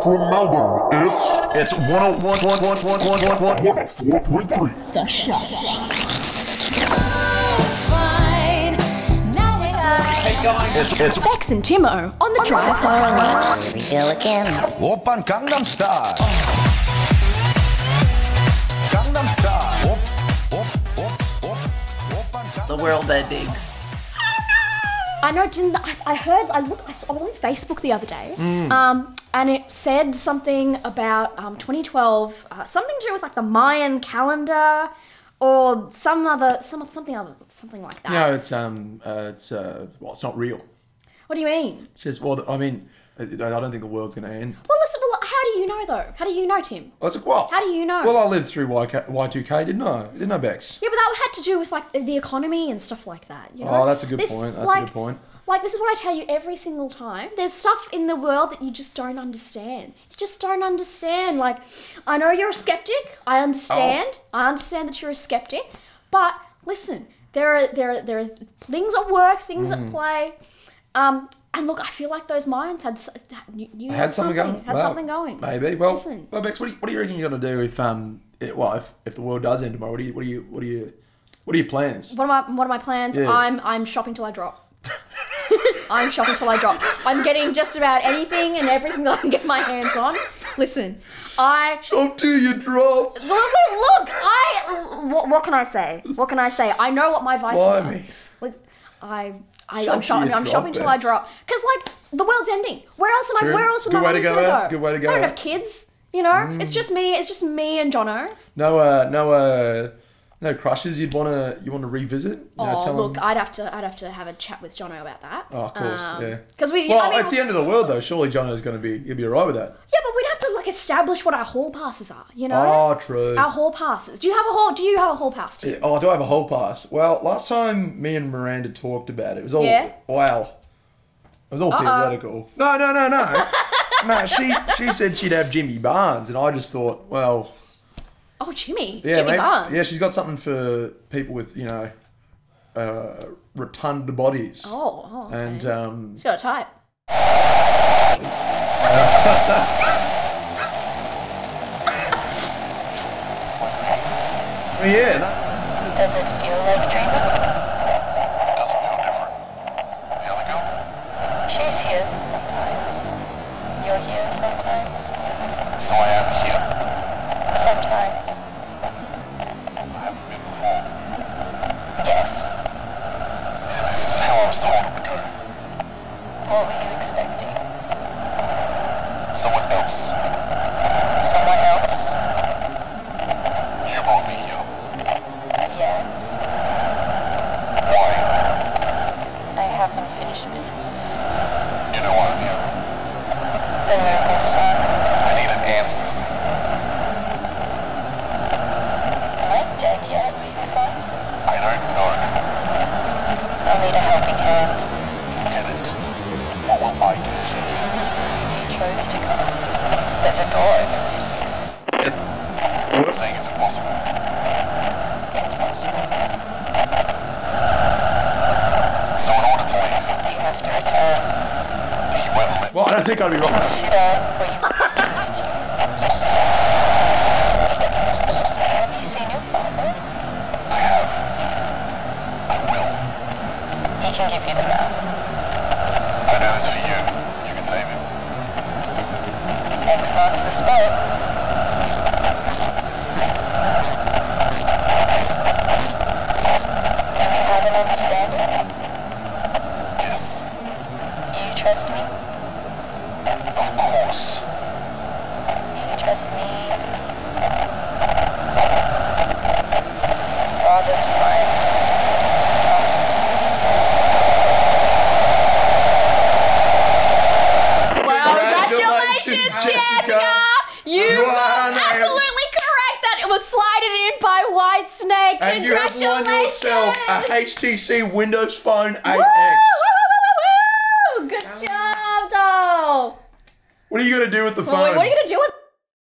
from Melbourne, it's 104.3. The Shot. It's Bex and Timo on the drive home. Here we go again. Oppan Gangnam Style. Gangnam Style. The world that big. I know, I was on Facebook the other day, and it said something about 2012, something to do with like the Mayan calendar, or something like that. No, it's not real. What do you mean? It's just, I don't think the world's going to end. Well, listen. Well, how do you know though? How do you know, Tim? I was like, what? How do you know? Well, I lived through Y2K, didn't I? Didn't I, Bex? Yeah, but that had to do with like the economy and stuff like that. You know? Oh, that's a good point. That's a good point. Like, this is what I tell you every single time. There's stuff in the world that you just don't understand. You just don't understand. Like, I know you're a skeptic. I understand. Oh. I understand that you're a skeptic. But listen, there are things at work, things at play. And look, I feel like those Mayans had something going. Something going. Maybe. Well, listen. Well, Bex, what do you reckon you're gonna do if the world does end tomorrow? What are your plans? What are my plans? Yeah. I'm shopping till I drop. I'm shopping till I drop. I'm getting just about anything and everything that I can get my hands on. Listen, Shop till you drop. Look, what can I say? What can I say? I know what my vices are. Blimey. Look, I'm Shop till you shopping drop, till I Bex. drop. Because, like, the world's ending. Where else am I True. money Good way to go gonna out. Good way to go I don't out. have kids, you know? It's just me and Jono. No crushes you want to revisit? Look, I'd have to have a chat with Jono about that. Oh, of course, yeah. Because it's the end of the world though. Surely Jono's he'll be alright with that. Yeah, but we'd have to like establish what our hall passes are, you know? Oh, true. Our hall passes. Do you have a hall pass too? Yeah, I do have a hall pass. Well, last time me and Miranda talked about it, it was all theoretical. No. No, she said she'd have Jimmy Barnes, and I just thought, well, Oh, Jimmy maybe, Barnes. Yeah, she's got something for people with rotund bodies. Oh, okay. And She's got a type. yeah. Does it feel like dreaming? It doesn't feel different. The other girl? She's here sometimes. You're here sometimes. So I am here. Sometimes. I haven't been before. Yes. This is how I was told it would go. What were you expecting? Someone else. Someone else? You brought me here. Yes. Why? I haven't finished business. You know why I'm here. The miracle son. I need an answer. Am I dead yet? Are you fine? I don't know. I'll need a helping hand. You get it. What will I get? You chose to come. There's a door open. I'm saying it's impossible. It's possible. So in order to leave, You have to return. you won't let Well, I don't think I'd be wrong. Sit down where you continue. Have you seen your father? I have. I will. He can give you the map. I do this for you. You can save him. X marks the spot. Do we have an understanding? Yes. You trust me? Of course. You trust me? Father to mine. Well, Congratulations, congratulations, Jessica. Jessica! You You were are an absolutely correct. That it was slided in by White Snake. And you have won yourself a HTC Windows Phone 8X. Woo! Good job, doll. What are you going to do with the Well, phone? what are you gonna do with